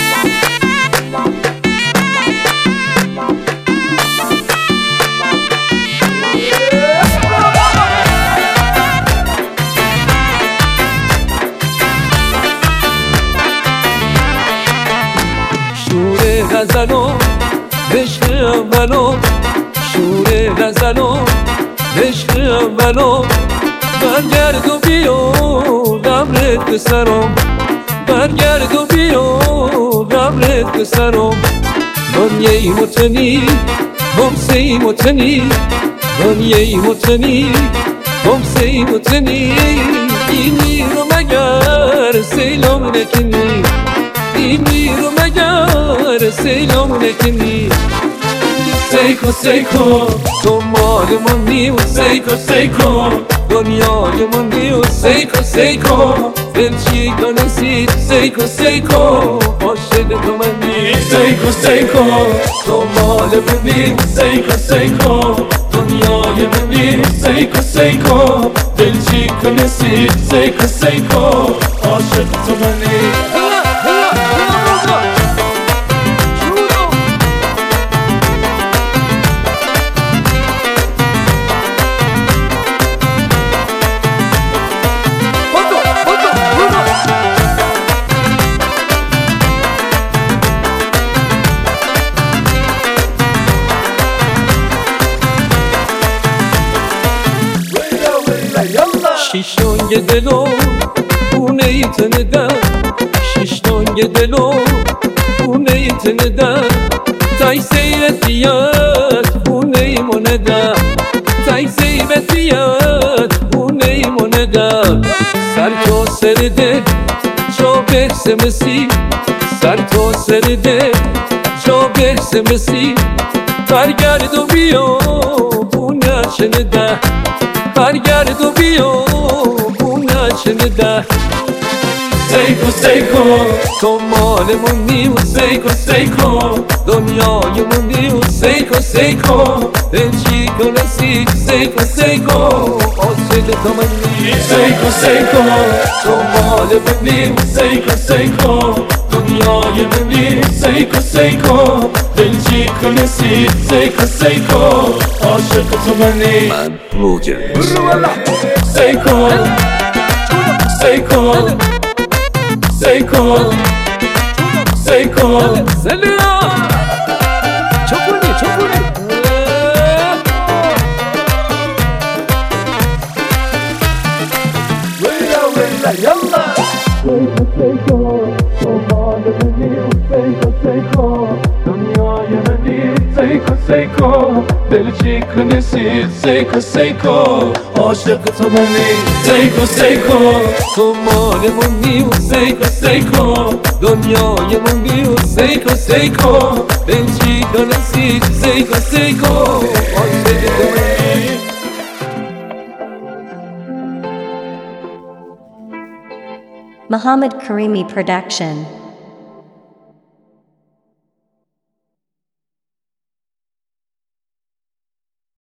شور غزل و عشق اول و شور غزل و عشق اول و برگرد و بیا قبرت به سرم، برگرد و بیا قبرت به سرم. دنیای متنی همسه متنی، دنیای متنی همسه متنی. اینی رو مگر سیلام نکنی، اینی رو مگر سیلام نکنی. سیکو سیکو تو مال منی و سیکو سیکو دنیای منی و سیکو سیکو دل چی کنسی سیکو سیکو عاشق تو منی. سیکو سیکو تو مال منی و سیکو سیکو دنیای منی سیکو سیکو دل چی کنسی سیکو سیکو عاشق تو منی. شیشتانگ دلو خونه ای تنده، شیشتانگ دلو خونه ای تنده. تای سیرتیت خونه ای منده، تای سیرتیت خونه ای منده. سر تا سر ده جا برسمسی، سر تا سر ده جا برسمسی. برگرد و بیا بونه شنده، برگرد و بیا بونه شنده. سیکو سیکو تو مال منی و سیکو سیکو دنیای منی و سیکو سیکو دل چی کنسی سیکو سیکو عاشق تو منی. سیکو سیکو تو مال منی و سیکو سیکو دنیای منی سیکو سیکو دل چی کنسی سیکو سیکو عاشق تو منی. من روجر سیکو سیکو سیکو سیکو سلام چوکونی چوکونی ویلا ویلا یلا. سیکو تو مال منی و سیکو سیکو دنیای منی سیکو سیکو دل چی کنسی سیکو سیکو عاشق تو منی. سیکو سیکو تو مال منی و سیکو سیکو دنیای منی و سیکو سیکو دل چی کنسی سیکو سیکو عاشق تو منی. Muhammad Karimi Production.